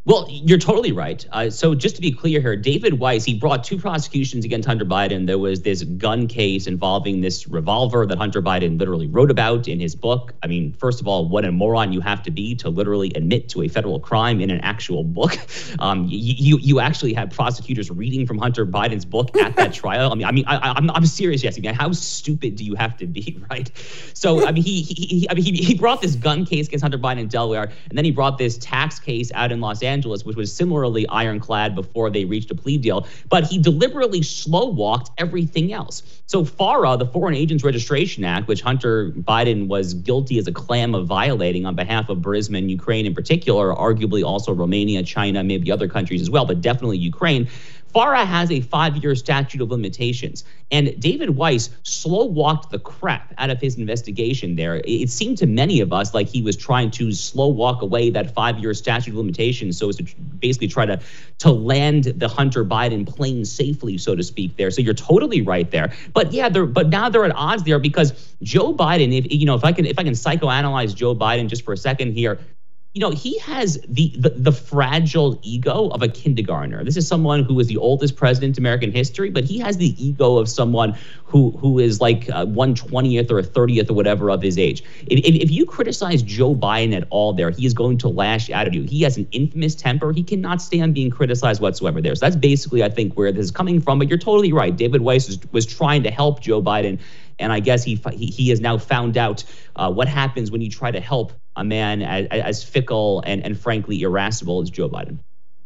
Well, you're totally right. So just to be clear here, David Weiss, he brought two prosecutions against Hunter Biden. There was this gun case involving this revolver that Hunter Biden literally wrote about in his book. I mean, first of all, what a moron you have to be to literally admit to a federal crime in an actual book. You actually had prosecutors reading from Hunter Biden's book at that trial. I'm serious, Jesse. How stupid do you have to be, right? So he brought this gun case against Hunter Biden in Delaware, and then he brought this tax case out in Los Angeles, which was similarly ironclad before they reached a plea deal, but he deliberately slow-walked everything else. So FARA, the Foreign Agents Registration Act, which Hunter Biden was guilty as a clam of violating on behalf of Burisma and Ukraine in particular, arguably also Romania, China, maybe other countries as well, but definitely Ukraine, FARA has a 5-year statute of limitations, and David Weiss slow-walked the crap out of his investigation there. It seemed to many of us like he was trying to slow-walk away that 5-year statute of limitations so as to basically try to land the Hunter Biden plane safely, so to speak, there. So you're totally right there. But yeah, but now they're at odds there because Joe Biden, if I can psychoanalyze Joe Biden just for a second here, he has the fragile ego of a kindergartner. This is someone who is the oldest president in American history, but he has the ego of someone who is like 1/20th or a 30th or whatever of his age. If you criticize Joe Biden at all there, he is going to lash out at you. He has an infamous temper. He cannot stand being criticized whatsoever there. So that's basically, I think, where this is coming from. But you're totally right. David Weiss was trying to help Joe Biden, and I guess he has now found out what happens when you try to help a man as fickle and frankly irascible as Joe Biden.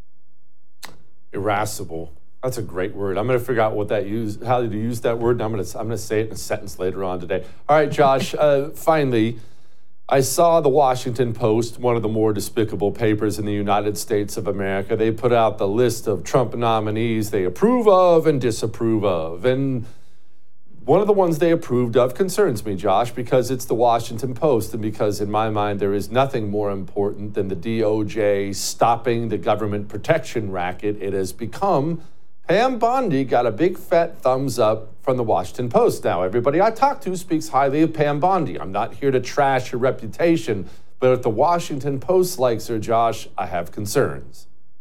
Irascible. That's a great word. I'm going to figure out how to use that word, and I'm going to say it in a sentence later on today. All right, Josh, finally, I saw the Washington Post, one of the more despicable papers in the United States of America. They put out the list of Trump nominees they approve of and disapprove of. And one of the ones they approved of concerns me, Josh, because it's the Washington Post and because in my mind there is nothing more important than the DOJ stopping the government protection racket it has become. Pam Bondi got a big fat thumbs up from the Washington Post. Now, everybody I talk to speaks highly of Pam Bondi. I'm not here to trash her reputation, but if the Washington Post likes her, Josh, I have concerns.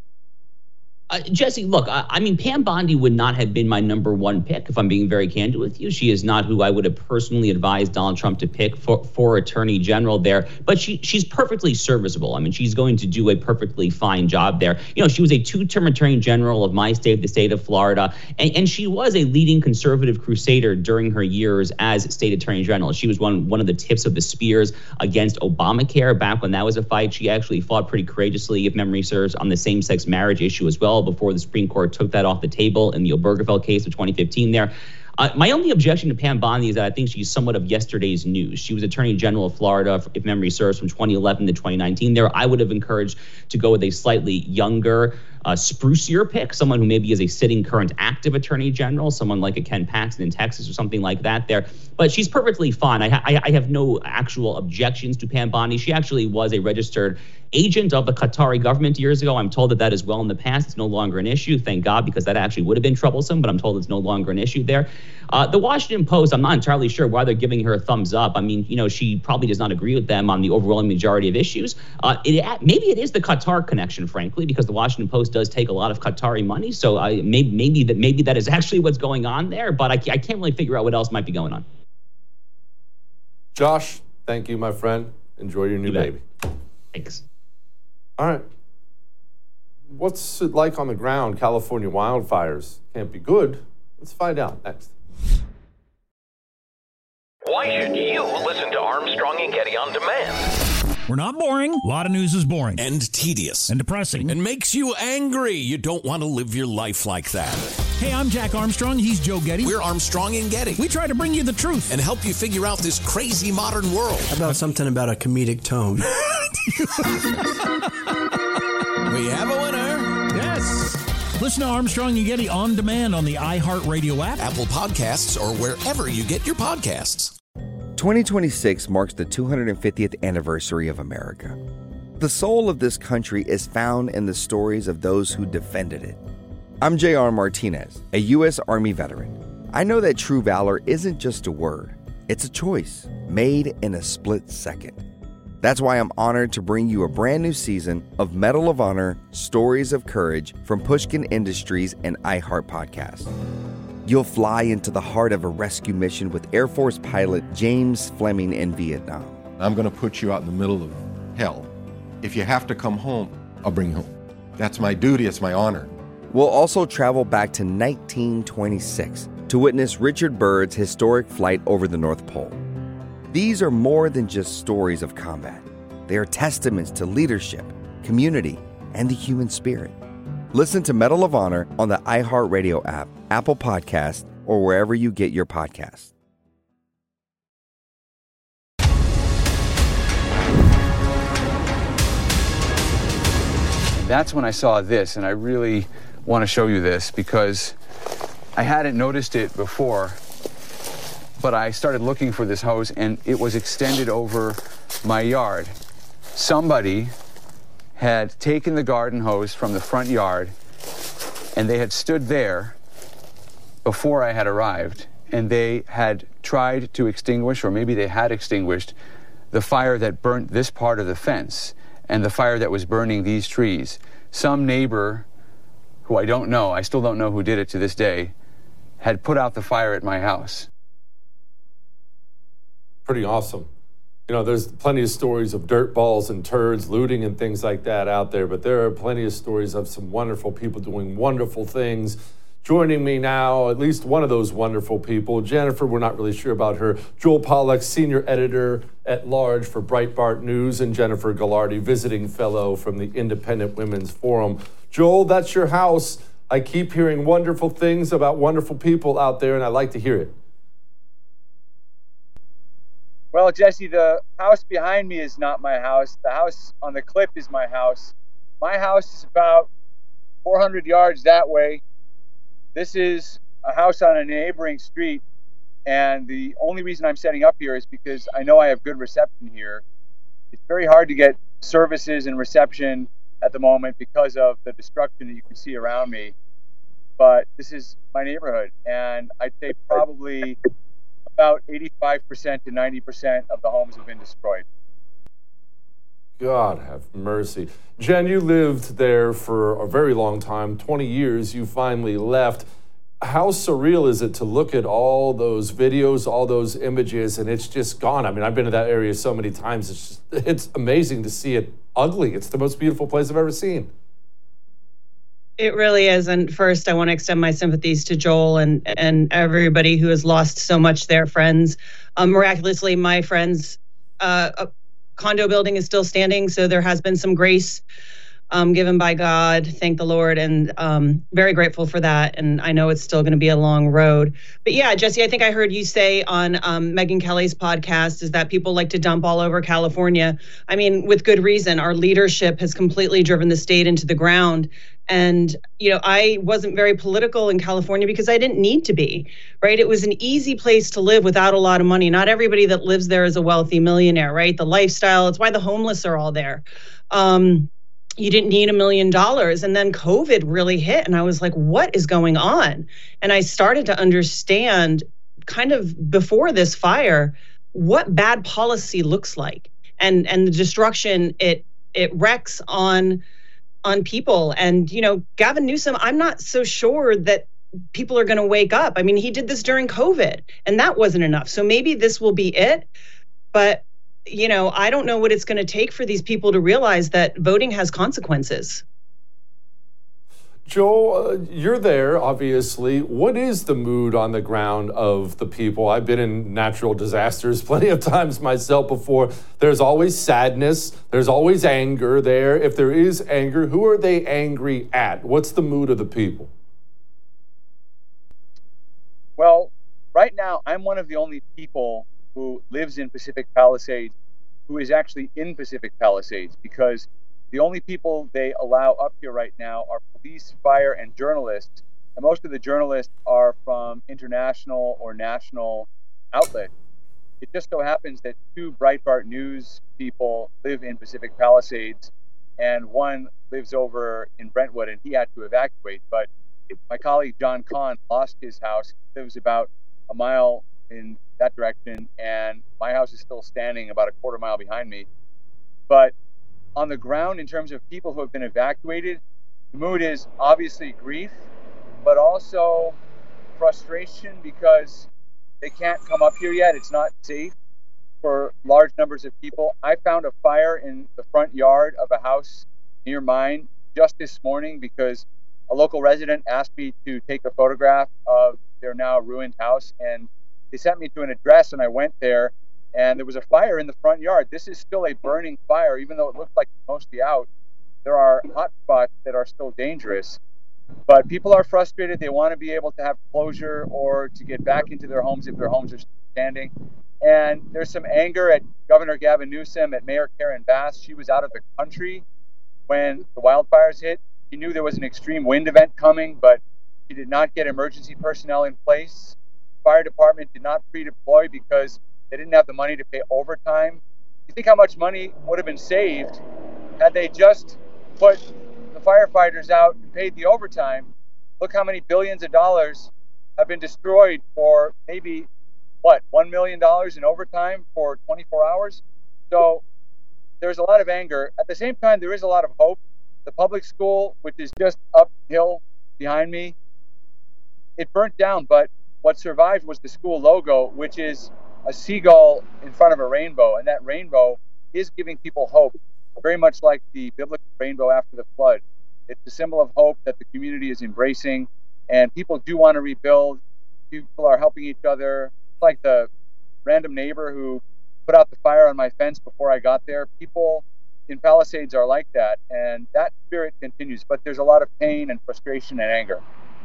Jesse, look, I mean, Pam Bondi would not have been my number one pick, if I'm being very candid with you. She is not who I would have personally advised Donald Trump to pick for Attorney General there. But she's perfectly serviceable. I mean, she's going to do a perfectly fine job there. She was a 2-term Attorney General of my state, the state of Florida, and she was a leading conservative crusader during her years as state Attorney General. She was one of the tips of the spears against Obamacare back when that was a fight. She actually fought pretty courageously, if memory serves, on the same-sex marriage issue as well, before the Supreme Court took that off the table in the Obergefell case of 2015 there. My only objection to Pam Bondi is that I think she's somewhat of yesterday's news. She was Attorney General of Florida, if memory serves, from 2011 to 2019 there. I would have encouraged to go with a slightly younger, sprucier pick, someone who maybe is a sitting current active Attorney General, someone like a Ken Paxton in Texas or something like that there. But she's perfectly fine. I have no actual objections to Pam Bondi. She actually was a registered agent of the Qatari government years ago. I'm told that is well in the past. It's no longer an issue, thank God, because that actually would have been troublesome, but I'm told it's no longer an issue there. The Washington Post, I'm not entirely sure why they're giving her a thumbs up. I mean, she probably does not agree with them on the overwhelming majority of issues. Maybe it is the Qatar connection, frankly, because the Washington Post does take a lot of Qatari money. So maybe that is actually what's going on there, but I can't really figure out what else might be going on. Josh, thank you, my friend. Enjoy your new baby. Thanks. All right. What's it like on the ground? California wildfires can't be good. Let's find out next. Why should you listen to Armstrong and Getty on demand? We're not boring. A lot of news is boring. And tedious. And depressing. And makes you angry. You don't want to live your life like that. Hey, I'm Jack Armstrong. He's Joe Getty. We're Armstrong and Getty. We try to bring you the truth. And help you figure out this crazy modern world. How about something about a comedic tone? We have a winner. Yes. Listen to Armstrong and Getty on demand on the iHeartRadio app, Apple Podcasts, or wherever you get your podcasts. 2026 marks the 250th anniversary of America. The soul of this country is found in the stories of those who defended it. I'm J.R. Martinez, a U.S. Army veteran. I know that true valor isn't just a word. It's a choice made in a split second. That's why I'm honored to bring you a brand new season of Medal of Honor Stories of Courage from Pushkin Industries and iHeart Podcast. You'll fly into the heart of a rescue mission with Air Force pilot James Fleming in Vietnam. I'm going to put you out in the middle of hell. If you have to come home, I'll bring you home. That's my duty. It's my honor. We'll also travel back to 1926 to witness Richard Byrd's historic flight over the North Pole. These are more than just stories of combat. They are testaments to leadership, community, and the human spirit. Listen to Medal of Honor on the iHeartRadio app, Apple Podcasts, or wherever you get your podcasts. That's when I saw this, and I really want to show you this because I hadn't noticed it before, but I started looking for this hose, and it was extended over my yard. Somebody had taken the garden hose from the front yard, and they had stood there before I had arrived, and they had tried to extinguish, or maybe they had extinguished, the fire that burnt this part of the fence and the fire that was burning these trees. Some neighbor, who I don't know, I still don't know who did it to this day, had put out the fire at my house. Pretty awesome. You know, there's plenty of stories of dirt balls and turds, looting and things like that out there, but there are plenty of stories of some wonderful people doing wonderful things. Joining me now, at least one of those wonderful people, Jennifer, we're not really sure about her, Joel Pollack, Senior Editor at Large for Breitbart News, and Jennifer Gallardi, Visiting Fellow from the Independent Women's Forum. Joel, that's your house. I keep hearing wonderful things about wonderful people out there, and I like to hear it. Well, Jesse, the house behind me is not my house. The house on the clip is my house. My house is about 400 yards that way. This is a house on a neighboring street, and the only reason I'm setting up here is because I know I have good reception here. It's very hard to get services and reception at the moment because of the destruction that you can see around me. But this is my neighborhood, and I'd say probably about 85% to 90% of the homes have been destroyed. God have mercy. Jen, you lived there for a very long time, 20 years. You finally left. How surreal is it to look at all those videos, all those images, and it's just gone? I mean, I've been to that area so many times. It's amazing to see it ugly. It's the most beautiful place I've ever seen. It really is. And first, I want to extend my sympathies to Joel and everybody who has lost so much their friends. Miraculously, my friend's condo building is still standing, so there has been some grace given by God, thank the Lord, and very grateful for that. And I know it's still going to be a long road. But yeah, Jesse, I think I heard you say on Megyn Kelly's podcast is that people like to dump all over California. I mean, with good reason. Our leadership has completely driven the state into the ground. And, you know, I wasn't very political in California because I didn't need to be, right? It was an easy place to live without a lot of money. Not everybody that lives there is a wealthy millionaire, right? The lifestyle, it's why the homeless are all there. You didn't need $1 million. And then COVID really hit. And I was like, what is going on? And I started to understand kind of before this fire, what bad policy looks like and the destruction it wreaks on people. And, you know, Gavin Newsom, I'm not so sure that people are going to wake up. I mean, he did this during COVID and that wasn't enough. So maybe this will be it. But, you know, I don't know what it's going to take for these people to realize that voting has consequences. Joel, you're there, obviously. What is the mood on the ground of the people? I've been in natural disasters plenty of times myself before. There's always sadness. There's always anger there. If there is anger, who are they angry at? What's the mood of the people? Well, right now, I'm one of the only people who lives in Pacific Palisades who is actually in Pacific Palisades, because the only people they allow up here right now are police, fire, and journalists. And most of the journalists are from international or national outlets. It just so happens that 2 Breitbart News people live in Pacific Palisades, and one lives over in Brentwood, and he had to evacuate. But my colleague John Kahn lost his house. He lives about a mile in that direction, and my house is still standing about a quarter mile behind me. But on the ground, in terms of people who have been evacuated, the mood is obviously grief, but also frustration because they can't come up here yet. It's not safe for large numbers of people. I found a fire in the front yard of a house near mine just this morning because a local resident asked me to take a photograph of their now ruined house, and they sent me to an address, and I went there, and there was a fire in the front yard. This is still a burning fire, even though it looks like it's mostly out. There are hot spots that are still dangerous, but people are frustrated. They want to be able to have closure or to get back into their homes if their homes are still standing. And there's some anger at Governor Gavin Newsom, at Mayor Karen Bass. She was out of the country when the wildfires hit. She knew there was an extreme wind event coming, but she did not get emergency personnel in place. The fire department did not pre-deploy because they didn't have the money to pay overtime. You think how much money would have been saved had they just put the firefighters out and paid the overtime? Look how many billions of dollars have been destroyed for maybe, $1 million in overtime for 24 hours? So there's a lot of anger. At the same time, there is a lot of hope. The public school, which is just uphill behind me, it burnt down, but what survived was the school logo, which is a seagull in front of a rainbow, and that rainbow is giving people hope, very much like the biblical rainbow after the flood. It's a symbol of hope that the community is embracing, and people do want to rebuild. People are helping each other. It's like the random neighbor who put out the fire on my fence before I got there. People in Palisades are like that, and that spirit continues, but there's a lot of pain and frustration and anger.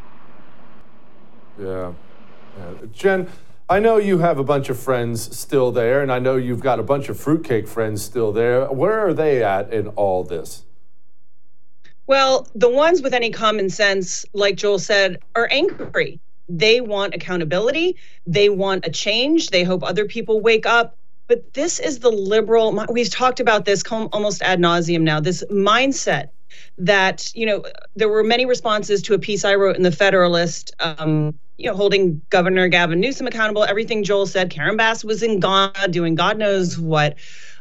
Yeah. Jen, I know you have a bunch of friends still there, and I know you've got a bunch of fruitcake friends still there. Where are they at in all this? Well, the ones with any common sense, like Joel said, are angry. They want accountability. They want a change. They hope other people wake up. But this is the liberal, we've talked about this almost ad nauseum now, this mindset that, there were many responses to a piece I wrote in the Federalist, holding Governor Gavin Newsom accountable. Everything Joel said, Karen Bass was in Ghana doing God knows what.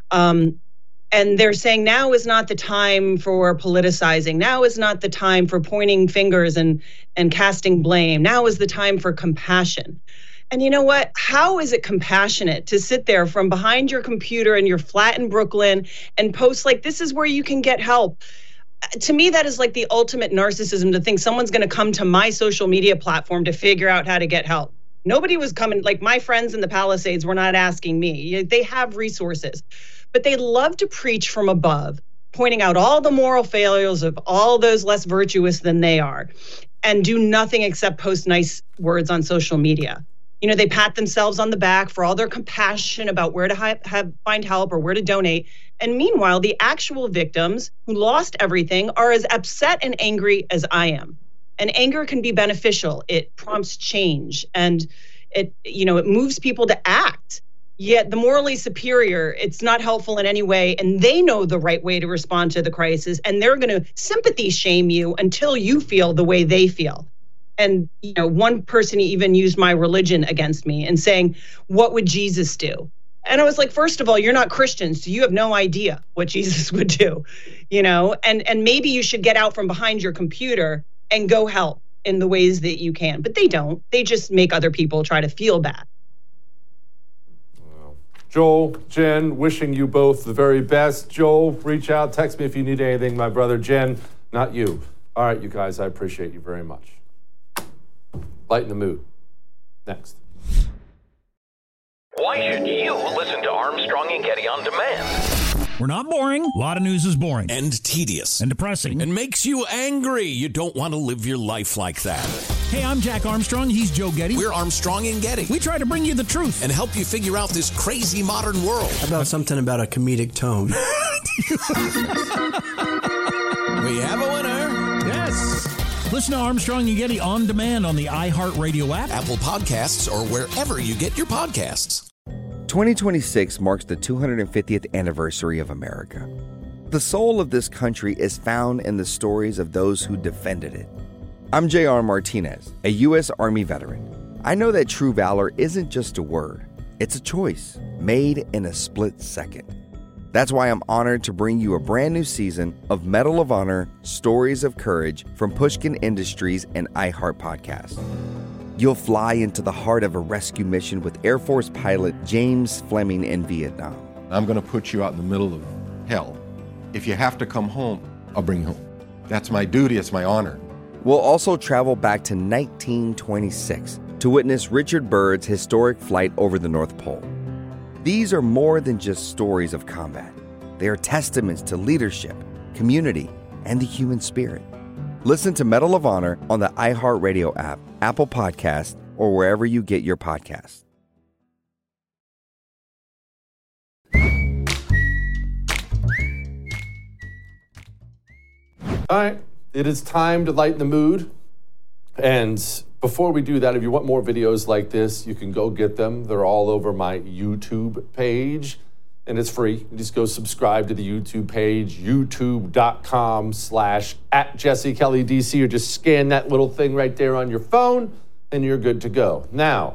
And they're saying now is not the time for politicizing. Now is not the time for pointing fingers and casting blame. Now is the time for compassion. And you know what? How is it compassionate to sit there from behind your computer in your flat in Brooklyn and post like, this is where you can get help? To me, that is like the ultimate narcissism, to think someone's going to come to my social media platform to figure out how to get help. Nobody was coming, like my friends in the Palisades were not asking me. They have resources, but they love to preach from above, pointing out all the moral failures of all those less virtuous than they are, and do nothing except post nice words on social media. They pat themselves on the back for all their compassion about where to find help or where to donate. And meanwhile, the actual victims who lost everything are as upset and angry as I am. And anger can be beneficial. It prompts change, and it moves people to act. Yet the morally superior, it's not helpful in any way. And they know the right way to respond to the crisis. And they're going to sympathy shame you until you feel the way they feel. And, one person even used my religion against me and saying, what would Jesus do? And I was like, first of all, you're not Christian, so you have no idea what Jesus would do, and maybe you should get out from behind your computer and go help in the ways that you can. But they don't. They just make other people try to feel bad. Joel, Jen, wishing you both the very best. Joel, reach out, text me if you need anything, my brother. Jen, not you. All right, you guys, I appreciate you very much. Lighten the mood. Next. Why should you listen to Armstrong and Getty on demand? We're not boring. A lot of news is boring. And tedious. And depressing. And makes you angry. You don't want to live your life like that. Hey, I'm Jack Armstrong. He's Joe Getty. We're Armstrong and Getty. We try to bring you the truth. And help you figure out this crazy modern world. How about something about a comedic tone? We have a winner. Yes. Listen to Armstrong and Getty on demand on the iHeartRadio app, Apple Podcasts, or wherever you get your podcasts. 2026 marks the 250th anniversary of America. The soul of this country is found in the stories of those who defended it. I'm J.R. Martinez, a U.S. Army veteran. I know that true valor isn't just a word. It's a choice made in a split second. That's why I'm honored to bring you a brand new season of Medal of Honor Stories of Courage from Pushkin Industries and iHeart Podcast. You'll fly into the heart of a rescue mission with Air Force pilot James Fleming in Vietnam. I'm going to put you out in the middle of hell. If you have to come home, I'll bring you home. That's my duty, it's my honor. We'll also travel back to 1926 to witness Richard Byrd's historic flight over the North Pole. These are more than just stories of combat. They are testaments to leadership, community, and the human spirit. Listen to Medal of Honor on the iHeartRadio app, Apple Podcast, or wherever you get your podcasts. All right, it is time to lighten the mood. And before we do that, if you want more videos like this, you can go get them. They're all over my YouTube page, and it's free. You just go subscribe to the YouTube page, youtube.com/@JesseKellyDC, or just scan that little thing right there on your phone, and you're good to go. Now,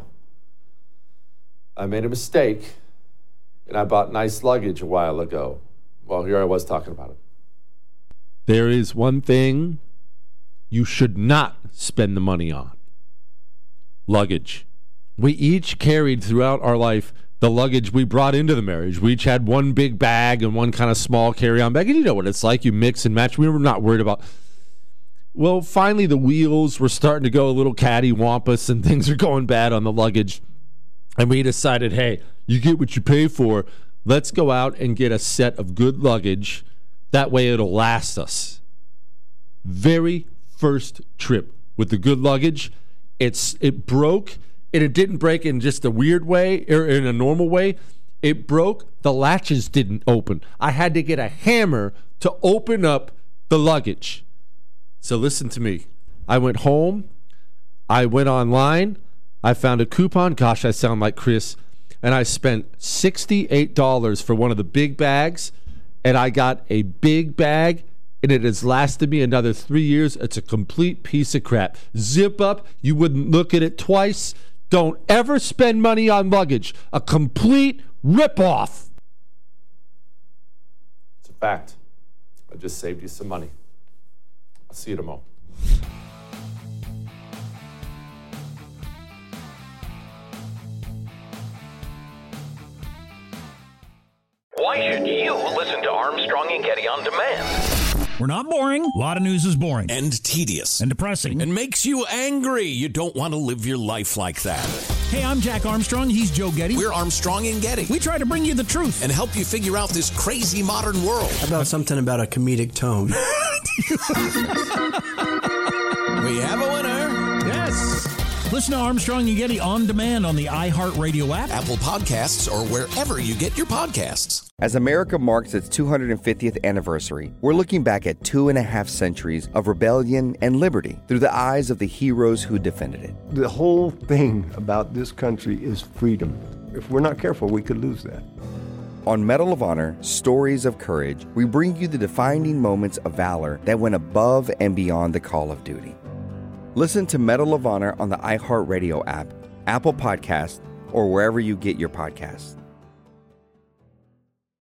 I made a mistake, and I bought nice luggage a while ago. Well, here I was talking about it. There is one thing you should not spend the money on. Luggage. We each carried throughout our life the luggage we brought into the marriage. We each had one big bag and one kind of small carry-on bag. And you know what it's like. You mix and match. We were not worried about... Well, finally the wheels were starting to go a little cattywampus and things are going bad on the luggage. And we decided, hey, you get what you pay for. Let's go out and get a set of good luggage. That way it'll last us. Very first trip with the good luggage, it broke, and it didn't break in just a weird way or in a normal way. It broke. The latches didn't open. I had to get a hammer to open up the luggage. So listen to me. I went home. I went online. I found a coupon. Gosh, I sound like Chris. And I spent $68 for one of the big bags, and I got a big bag, and it has lasted me another 3 years. It's a complete piece of crap. Zip up. You wouldn't look at it twice. Don't ever spend money on luggage. A complete ripoff. It's a fact. I just saved you some money. I'll see you tomorrow. Why should you listen to Armstrong and Getty on demand? We're not boring. A lot of news is boring. And tedious. And depressing. And makes you angry. You don't want to live your life like that. Hey, I'm Jack Armstrong. He's Joe Getty. We're Armstrong and Getty. We try to bring you the truth. And help you figure out this crazy modern world. How about something about a comedic tone? We have a winner. Yes. Listen to Armstrong and Getty on demand on the iHeartRadio app, Apple Podcasts, or wherever you get your podcasts. As America marks its 250th anniversary, we're looking back at 2.5 centuries of rebellion and liberty through the eyes of the heroes who defended it. The whole thing about this country is freedom. If we're not careful, we could lose that. On Medal of Honor, Stories of Courage, we bring you the defining moments of valor that went above and beyond the call of duty. Listen to Medal of Honor on the iHeartRadio app, Apple Podcast, or wherever you get your podcasts.